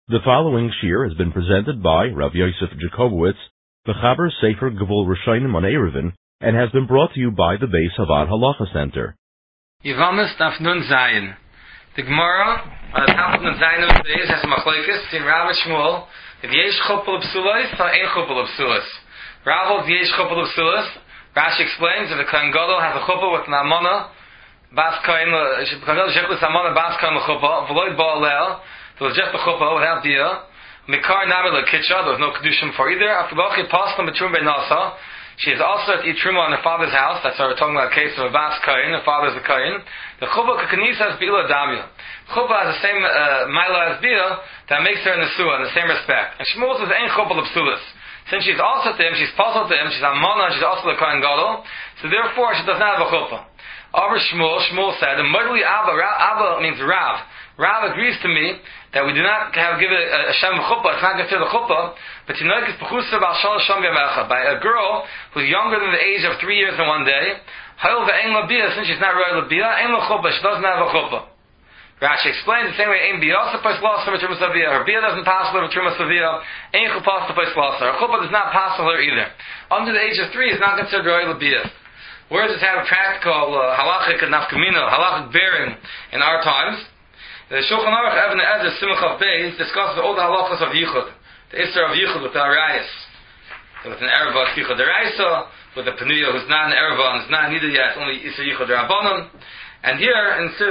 The following shir has been presented by Rav Yosef Jacobowitz, the Chaber Sefer Gevul Rishonim on Eruvin, and has been brought to you by the Beis Havad Halacha Center. Yevamis Daf Nun Zayin. The Gemara on the top of Nun Zayin of the Beis has a machlokes between Rav and Shmuel. If yesh chupel b'sulos, or ein chupel b'sulos. Rav holds yesh chupel b'sulos. Rashi explains that the Kohen Gadol has a chuppah with an amana, bas Kohen Gadol shechus amana bas Kohen l'chuppah, v'loy ba'alel. There was just a chuppah without dia. Mikar nami l'kitcha, there was no kedushin for either. After Bachi Pasla Mitrum Ben Nasa, she is also at Itruma in her father's house. That's why we're talking about a case of a Bas Kohen, her father's a Kohen. The chuppah kakanisa has Bila Damya. Chuppah has the same Maila as Bila that makes her in the Suah in the same respect. And Shmuel says, ain't chuppah l'psulis. Since she's also to him, she's puzzled to him, she's Amana, she's also the Kohen Gadol, so therefore she does not have a chuppah. Over Shmuel said, and Mudli Abba means Rav. Rav agrees to me that we do not give a Shem chuppah, it's not considered a chuppah, but Tinoik is Pechusa Bal Shalosh Shom Yamecha, by a girl who's younger than the age of 3 years and 1 day. Hayol ve'en la bia, since she's not royal la bia, ein la chuppah, she doesn't have a chuppah. Rashi explains the same way, ein bia also pas lost of Trumas Avia, her bia doesn't pass over Trumas Avia, ein chuppah to pas lost, her chuppah does not pass over her either. Under the age of 3 is not considered royal la bia. Where does it have a practical halachic and nafkamina, halachic bearing in our times? The Shulchan Aruch Even HaEzer Simach of Beis discusses all the halachas of Yichud, the Isser of Yichud with the Arayas. With an Erva Yichud Deraisa, with the Penuya who's not an Erva and is not neither yet, only Isser Yichud Rabbanon. And here in Sif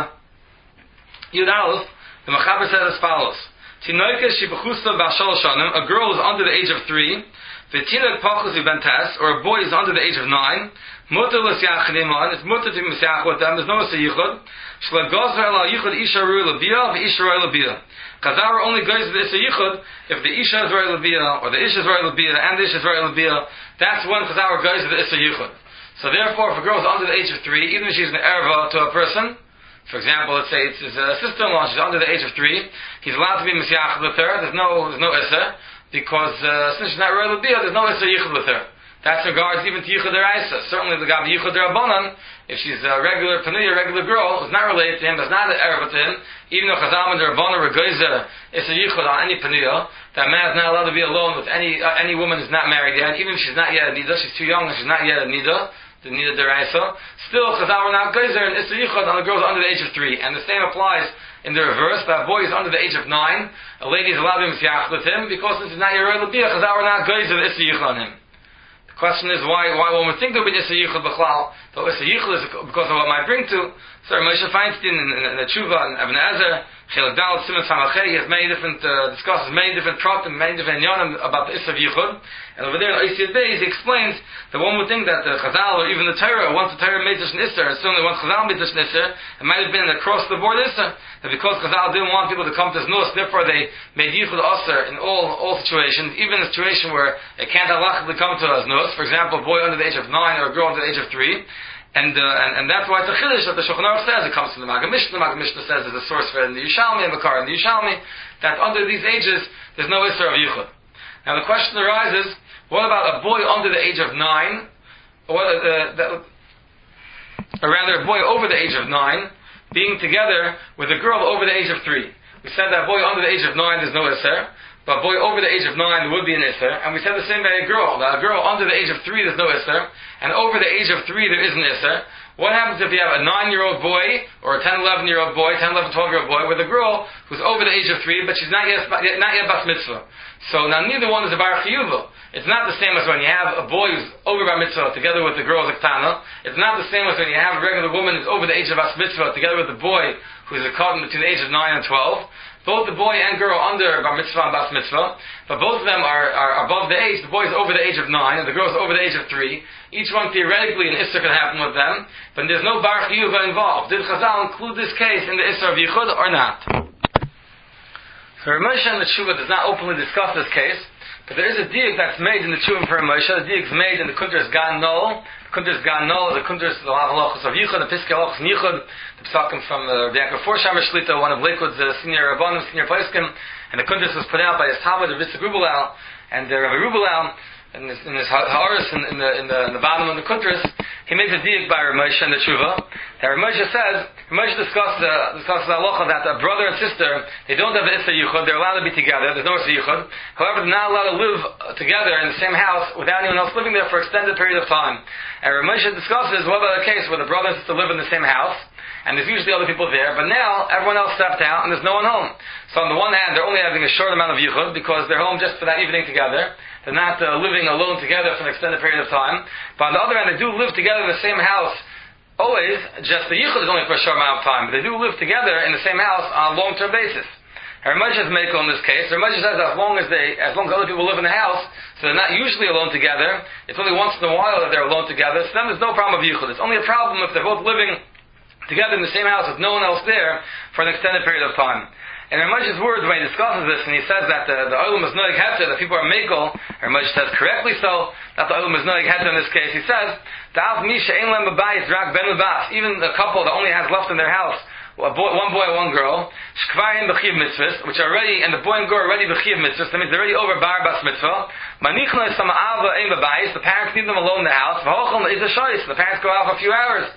Yud Aleph, the Mechaber says as follows: Tinoike Shibachusa Bashal Shanim, a girl is under the age of 3, V'Tinok Pachus Ibentes, or a boy is under the age of 9. Mutter l'siyach neiman, it's mutter to be misiach with them, there's no yichud. Shlagazar el yichud isha rui l'biyah, v'isha rui l'biyah. Chazar only goes to the yichud if the isha is rui l'biyah, or the isha is rui l'biyah, and the isha is rui l'biyah. That's when Chazar goes to the isha yichud. So therefore, if a girl is under the age of 3, even if she's an erva to a person, for example, let's say it's his sister-in-law, she's under the age of 3, he's allowed to be misiach with her, there's no isha, because since she's not rui l'biyah, there's no isha yichud with her. That's in regards even to Yichud Deraisa. Certainly the Gabi Yichud Derabanan, if she's a regular Panuya, regular girl, who's not related to him, is not an Erva to him, even though Chazam and Derabanan Regoiza is a Yichud on any Panuya, that man is not allowed to be alone with any woman who's not married yet, even if she's not yet a Nida, she's too young and she's not yet a Nida, the Nida Deraisa. Still, Chazam are not Goizer and Issa Yichud on the girls under the age of 3. And the same applies in the reverse, that a boy is under the age of 9, a lady is allowed to be Mesiach with him, because this is not your Labiyah, Chazam are not Goizer and Issa Yichud on him. Question is why when we think there will be Issa Yichud B'chlal, the Issa Yichud is because of what it might bring to. So Moshe Feinstein in the Tshuva and Even HaEzer, Chelek Dalet Siman Samachay, he has many different discusses many different pratim, many different inyanim about the Issa Yichud. And over there in Oisiyad Beis, he explains that one would think that the Chazal or even the Torah, once the Torah made such an Issa, and certainly once Chazal made such an Issa, it might have been an across the board Issa. That because Chazal didn't want people to come to Znus, therefore they made Yichud Aser in all situations, even in a situation where it can't halachically come to Znus. For example, a boy under the age of 9 or a girl under the age of 3. And that's why it's a chiddush that the Shulchan Aruch says. It comes from the Maggid Mishnah. The Maggid Mishnah says there's a source for it in the Yishalmi and Makar in the Yishalmi, that under these ages there's no Isser of Yichud. Now the question arises: what about a boy under the age of 9, or rather a boy over the age of 9 being together with a girl over the age of 3? We said that a boy under the age of 9 there's no Isser, but a boy over the age of 9 there would be an Isser, and we said the same by a girl. That a girl under the age of 3 there's no Isser, and over the age of 3 there is an Isser. What happens if you have a 9-year-old boy, or a 10, 11-year-old boy, 10, 11, 12-year-old boy, with a girl who's over the age of 3, but she's not yet Bas Mitzvah? So now neither one is a Bar Chiyuva. It's not the same as when you have a boy who's over Bar Mitzvah together with the girl Zaktana. It's not the same as when you have a regular woman who's over the age of Bas Mitzvah together with the boy who's a cotton between the age of 9 and 12. Both the boy and girl under Bar Mitzvah and Bas Mitzvah, but both of them are above the age. The boy is over the age of 9, and the girl is over the age of 3. Each one theoretically an Isser can happen with them, but there's no Bar Chiyuva involved. Did Chazal include this case in the Isser of Yichud or not? So Rav Moshe in the Tshuva does not openly discuss this case, but there is a diuk that's made in the Tshuva for Rav Moshe. The diuk is made in the Kuntres Gan Nol. The Kuntres Gan Nol, the Kuntres Halachos of Yichud, the Piskei Halachos Yichud, the Psakim from the Yaakov Forshamer Shlita, one of Lakewood's senior Rabbanim, senior Poskim, and the Kuntres was put out by his Talmud, Rav Yitzchak Rubelau, and Rabbi Rubelau, in his Ha'aris in the bottom of the Kuntres, he makes a diuk by Rav Moshe and the Tshuva. That Rav Moshe discusses halacha that a brother and sister, they don't have Issa Yichud, they're allowed to be together, there's no Issa Yichud. However, they're not allowed to live together in the same house without anyone else living there for an extended period of time. And Rav Moshe discusses, what about a case where the brother and sister live in the same house, and there's usually other people there, but now everyone else stepped out and there's no one home. So on the one hand, they're only having a short amount of Yichud because they're home just for that evening together. They're not living alone together for an extended period of time. But on the other hand, they do live together in the same house. Always, just the Yichud is only for a short amount of time. But they do live together in the same house on a long-term basis. Rav Moshe is makel in this case. Rav Moshe says as long as other people live in the house, so they're not usually alone together. It's only once in a while that they're alone together. So then there's no problem of Yichud. It's only a problem if they're both living together in the same house with no one else there for an extended period of time. And Rav Moshe's words when he discusses this, and he says that the olam is noig heter, that people are makel, Rav Moshe says correctly so, that the olam is noig heter in this case. He says, Ta'af misha ein lem b'bayis rak ben l'bas, even the couple that only has left in their house, one boy and one girl, shkvarim b'chiv mitzvahs, which are already, and the boy and girl are already b'chiv mitzvahs, that means they're already over bar bas mitzvah, manichna sama'ava ein b'bayis, the parents leave them alone in the house, v'hochel is a shoyis, the parents go out for a few hours,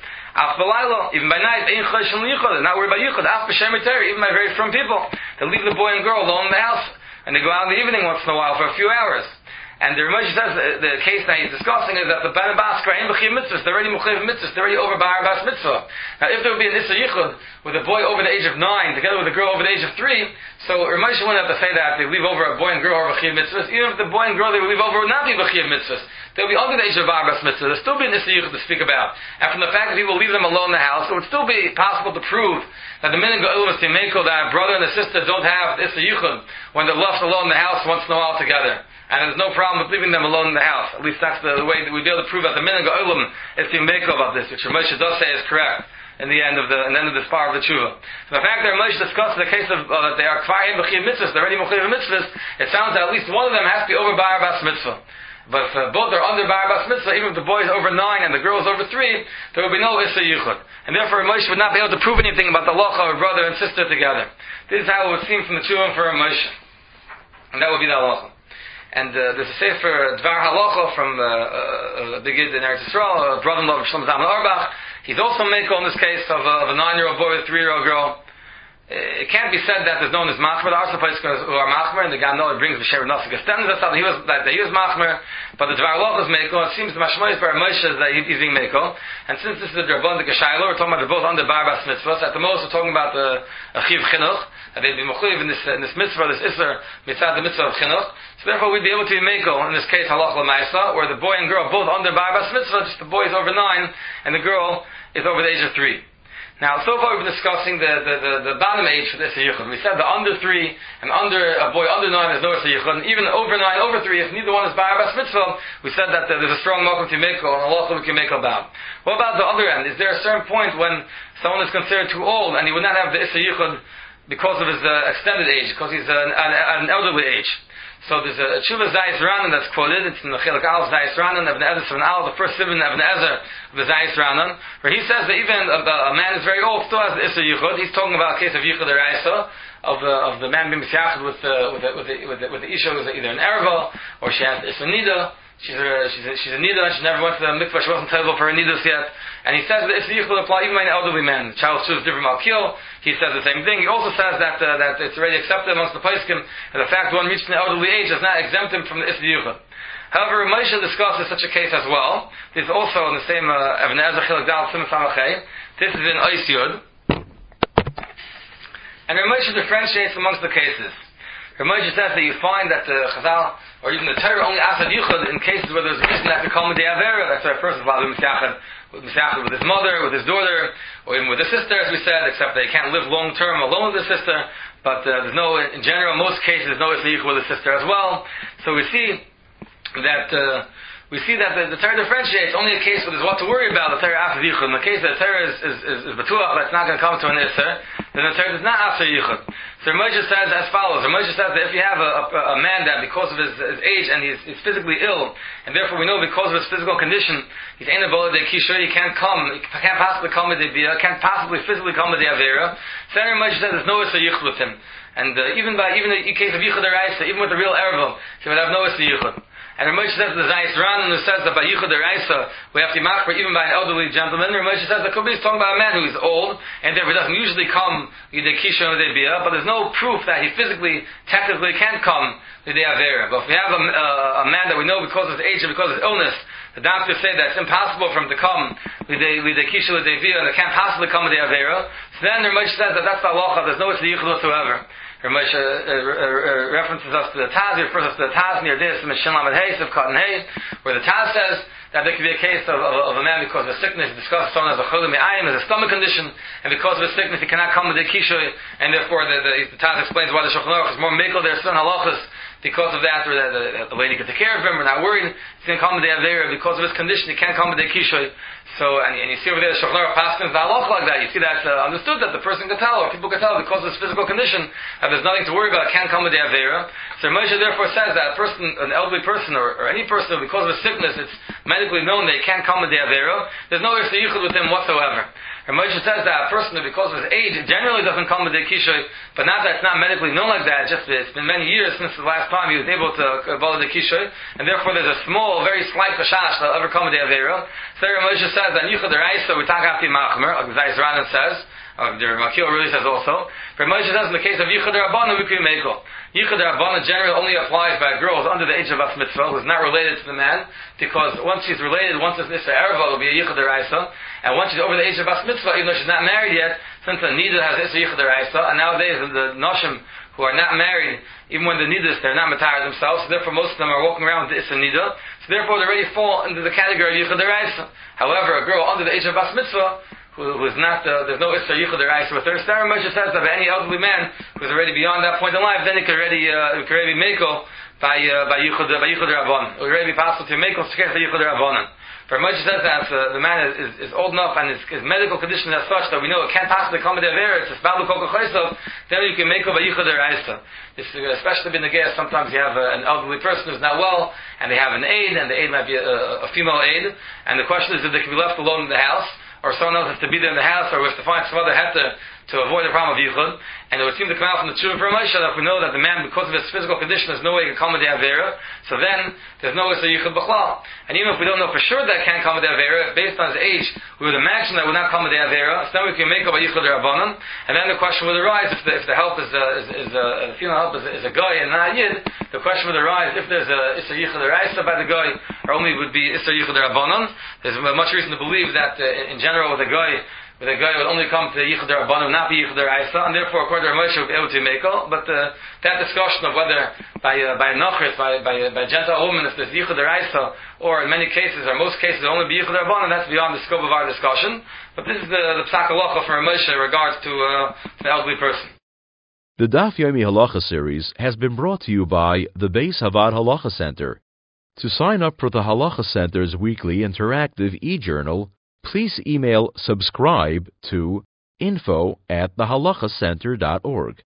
even by night, they're not worried about yichud. Even by very firm people, they leave the boy and girl alone in the house, and they go out in the evening once in a while for a few hours. And the Rav Moshe says the case that he's discussing is that the Ben Baskar ain't b'chiv mitzvahs, they're already muchiv mitzvahs, they're already over bar bas mitzvah. Now, if there would be an issa yichud with a boy over the age of 9 together with a girl over the age of 3, so Rav Moshe wouldn't have to say that they leave over a boy and girl over b'chiv mitzvahs. Even if the boy and girl they would leave over would not be b'chiv mitzvahs, they'll be under the age of bar bas mitzvah. There'll still be an issa yichud to speak about. And from the fact that people leave them alone in the house, it would still be possible to prove that the minhag ha'ilus timekel, that a brother and a sister don't have issa yichud when they're left alone in the house once in a while together. And there's no problem with leaving them alone in the house. At least that's the way that we'd be able to prove that the minhag ha'olam is timekel about this, which Rav Moshe does say is correct in the end of this part of the tshuva. So the fact that Rav Moshe discussed the case of that they are kvarim b'chiv mitzvahs, they're already muchiv mitzvahs, it sounds that at least one of them has to be over bar bas mitzvah. But if both are under bar bas mitzvah, even if the boy is over 9 and the girl is over 3, there will be no issa yichud. And therefore Rav Moshe would not be able to prove anything about the halacha of brother and sister together. This is how it would seem from the tshuva for Rav Moshe. And that would be the halacha. And there's a sefer Dvar Halacha from the Gid in Eretz Yisrael, brother-in-law of Shlomo Zalman Auerbach. He's also makel in this case of a 9-year-old boy with a 3-year-old girl. It can't be said that there's no one who's machmer. There are some places who are machmer, and the Gamnol brings the Shever Nasi Gestens that he was machmer, but the Dvar Halacha is makel. It seems the Mashmoyis by Rav Moshe is that he's being makel. And since this is the Drabban de Geshaylo, we're talking about they're both under bar bas mitzvahs. At the most, we're talking about the chiv chinuch, that they'd be mechuyev in this mitzvah, this isser mitzvah, the mitzvah of chinuch. So therefore, we'd be able to be makel in this case halach l'maisa, where the boy and girl both under bar bas mitzvah, just the boy is over 9 and the girl is over the age of 3. Now, so far we've been discussing the bottom age for the issa yichud. We said the under 3 and a boy under 9 is no issa yichud, and even over 9, over 3, if neither one is bar bas mitzvah, we said that there's a strong mokum to makel and halacha we can makel about. What about the other end? Is there a certain point when someone is considered too old and he would not have the issa yichud because of his extended age, because he's an elderly age? So there's a Tshuva Zayis Ranan that's quoted. It's in the Chilek Al Zayis Ranan of the Ezer Seven Al, the first Sibin of the Ezer of the Zayis Ranan, where he says that even a man is very old still has the Issa Yichud. He's talking about a case of Yichud Eraisa, of the man being misyachad with the Isha who's either an Erva or she has Issa Nida. She's a nida, she never went to the mikvah, she wasn't eligible for her nidas yet. And he says that if the yichud apply even by an elderly man, the child chooses different malkil, he says the same thing. He also says that it's already accepted amongst the poskim, and the fact one reached an elderly age does not exempt him from the issa yichud. However, Moshe discusses such a case as well. This is also in the same Even HaEzer Chilek Dal Sim Samachay. This is in Ois Yud. And Moshe differentiates amongst the cases. Moshe says that you find that the Chazal, or even the Torah, only asks Yichud in cases where there's a reason that to come with the Avera. That's why first of all, with his mother, with his daughter, or even with his sister, as we said, except they can't live long term alone with his sister. But there's no, in general, most cases, there's no Yichud with his sister as well. So we see that the Torah differentiates only a case where there's what to worry about. The Torah asks Yichud. In the case that the Torah is batuach, that's not going to come to an Isser, then the Torah does not ask for Yichud. So Moshe says as follows. Moshe says that if you have a man that because of his age and he's physically ill, and therefore we know because of his physical condition, he's ain't able to kishur, he can't possibly come with the bia, can't possibly physically come with the avera. So then Moshe says there's no Isser Yichud with him. And even in the case of Yichud Eraisa, even with the real Erva, he would have no Isser Yichud. And Ramesh says the Zayis Ran, who says that by Yichud Deraisa, we have to machmer even by an elderly gentleman. Ramesh says that could be talking about a man who is old, and therefore doesn't usually come Yidei Kisha or Yidei Bia, but there's no proof that he physically, technically can't come Yidei Avera. But if we have a man that we know because of his age and because of his illness, the doctors say that it's impossible for him to come Yidei Kisha or Yidei Bia, and it can't possibly come Yidei Avera. So then Ramesh says that that's the halacha, there's no Yichud whatsoever. Ramesh references us to the Taz, he refers us to the Taz near this, Mishin Lamed Hay, Sivkat and Hay, where the Taz says that there could be a case of a man because of a sickness, he discusses someone as a cholim me'ayim, as a stomach condition, and because of a sickness he cannot come with the kishoy, and therefore the Taz explains why the Shulchan Aruch is more mekel there, certain halachas, because of that, or the lady can take care of him, we're not worried, he's going to come with the Avera, because of his condition he can't come with the kishoy. So, and you see over there, the Shulchan Aruch paskins the halacha like that. You see that's understood that the person can tell, or people can tell because of his physical condition, that there's nothing to worry about, can't come with the Avera. So Moshe therefore says that a person, an elderly person, or any person, because of a sickness, it's medically known they can't come with the Avera, there's no Yisra Yichud with him whatsoever. And Moshe says that a person, because of his age, generally doesn't come with the Kishoy, but not that it's not medically known like that, just it's been many years since the last time he was able to follow the Kishoy, and therefore there's a small, very slight Chashash that will ever come with the Avera. So Moshe says that Yichud Deraisa, we talk after Machmer, like Zayis Ranan says, the Makil really says also. But Moshe says in the case of Yichud Rabbanan, we can make Yichud Rabbanan generally only applies by girls under the age of Bas Mitzvah, who's not related to the man, because once she's related, once it's Nisa Erva, it'll be a Yichud Deraisa, and once she's over the age of Bas Mitzvah, even though she's not married yet, since the Nida has Issa Yichud Deraisa, and nowadays the Noshim who are not married, even when the Nidas, they're not Matar themselves, so therefore most of them are walking around with the Issa Nida, so therefore they already fall into the category of Yichud Deraisa. However, a girl under the age of Bas Mitzvah, who is not, there's no Isser Yichud Deraisa with her. Sarah Moshe says that any elderly man who's already beyond that point in life, then he could already be Mekel by Yichud Rabbanan. It would already be possible to Mekel to care for Yichud Rabbanan. For Moshe says that the man is old enough and his medical condition is such that we know it can't possibly come with the Avera, it's Balu Kol Chaysav, then you can Mekel by Yichud Deraisa. Especially in the gas, sometimes you have an elderly person who's not well, and they have an aide, and the aide might be a female aide, and the question is if they can be left alone in the house, or someone else has to be there in the house, or we have to find some other heter to avoid the problem of Yichud. And it would seem to come out from the Tshuva for Moshe that we know that the man, because of his physical condition, there's no way he can come with the Avera, so then there's no Isser Yichud B'chlal. And even if we don't know for sure that it can't come with the Avera, based on his age, we would imagine that it would not come with the Avera, so then we can make up a Yichud Rabbanan, and then the question would arise, if the help the female help is a guy and not a Yid, the question would arise if there's a Isser Yichud Deraisa by the guy, or only would be Isser Yichud Rabbanan. There's much reason to believe that in general with a guy would only come to Yichud Rabbanan, not be Yichud Deraisa, and therefore according to Moshe would be able to make all. But that discussion of whether by Nochris, by Gentile woman, if there's Yichud Deraisa, or in many cases, or most cases, only be Yichud Rabbanan, that's beyond the scope of our discussion. But this is the Psak Halacha from Moshe in regards to the elderly person. The Daf Yomi Halacha series has been brought to you by the Beis Havad Halacha Center. To sign up for the Halacha Center's weekly interactive e-journal, please email subscribe to info@thehalachacenter.org.